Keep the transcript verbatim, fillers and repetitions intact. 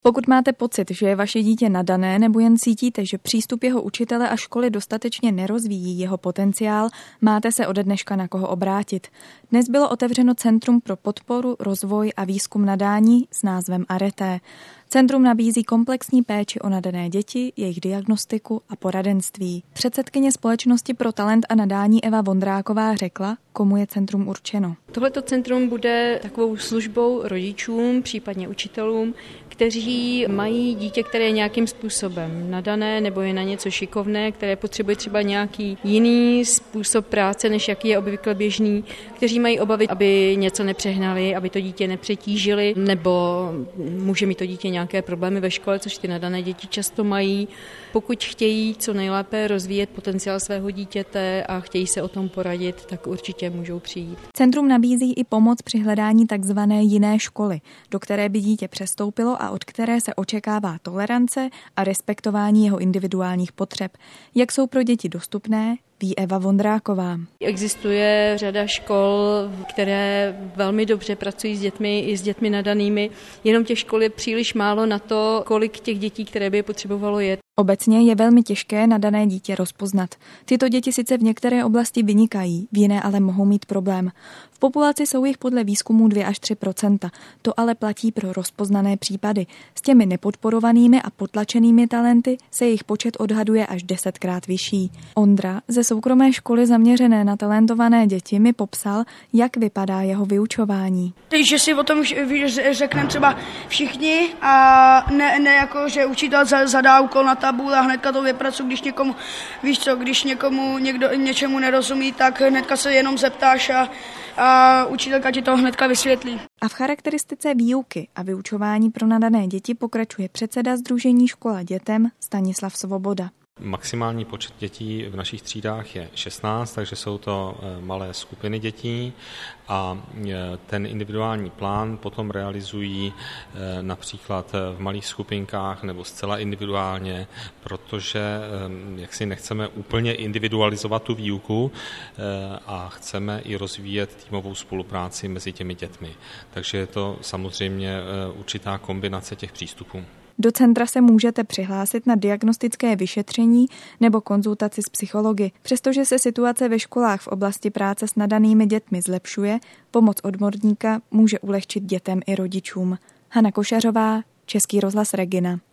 Pokud máte pocit, že je vaše dítě nadané nebo jen cítíte, že přístup jeho učitele a školy dostatečně nerozvíjí jeho potenciál, máte se ode dneška na koho obrátit. Dnes bylo otevřeno Centrum pro podporu, rozvoj a výzkum nadání s názvem Arete. Centrum nabízí komplexní péči o nadané děti, jejich diagnostiku a poradenství. Předsedkyně Společnosti pro talent a nadání Eva Vondráková řekla, komu je centrum určeno. Tohleto centrum bude takovou službou rodičům, případně učitelům, kteří mají dítě, které je nějakým způsobem nadané nebo je na něco šikovné, které potřebuje třeba nějaký jiný způsob práce, než jaký je obvykle běžný, kteří mají obavy, aby něco nepřehnali, aby to dítě nepřetížili, nebo může mít to dítě nějaké problémy ve škole, což ty nadané děti často mají. Pokud chtějí co nejlépe rozvíjet potenciál svého dítěte a chtějí se o tom poradit, tak určitě můžou přijít. Centrum nabízí i pomoc při hledání takzvané jiné školy, do které by dítě přestoupilo a od které se očekává tolerance a respektování jeho individuálních potřeb. Jak jsou pro děti dostupné, ví Eva Vondráková. Existuje řada škol, které velmi dobře pracují s dětmi i s dětmi nadanými, jenom těch škol je příliš málo na to, kolik těch dětí, které by je potřebovalo jet. Obecně je velmi těžké nadané dítě rozpoznat. Tyto děti sice v některé oblasti vynikají, v jiné ale mohou mít problém. V populaci jsou jich podle výzkumu dva až tři procenta. To ale platí pro rozpoznané případy. S těmi nepodporovanými a potlačenými talenty se jejich počet odhaduje až desetkrát vyšší. Ondra ze soukromé školy zaměřené na talentované děti mi popsal, jak vypadá jeho vyučování. Takže si o tom řekneme třeba všichni a ne, ne jako, že učitel zadá úkol na tabuli a hnedka to vypracuji, když někomu, víš co, když někomu někdo něčemu nerozumí, tak hnedka se jenom zeptáš a, a učitelka ti to hnedka vysvětlí. A v charakteristice výuky a vyučování pro nadané děti pokračuje předseda Sdružení Škola dětem Stanislav Svoboda. Maximální počet dětí v našich třídách je šestnáct, takže jsou to malé skupiny dětí a ten individuální plán potom realizují například v malých skupinkách nebo zcela individuálně, protože jak si nechceme úplně individualizovat tu výuku a chceme i rozvíjet týmovou spolupráci mezi těmi dětmi. Takže je to samozřejmě určitá kombinace těch přístupů. Do centra se můžete přihlásit na diagnostické vyšetření nebo konzultaci s psychology. Přestože se situace ve školách v oblasti práce s nadanými dětmi zlepšuje, pomoc odborníka může ulehčit dětem i rodičům. Hana Košařová, Český rozhlas Regina.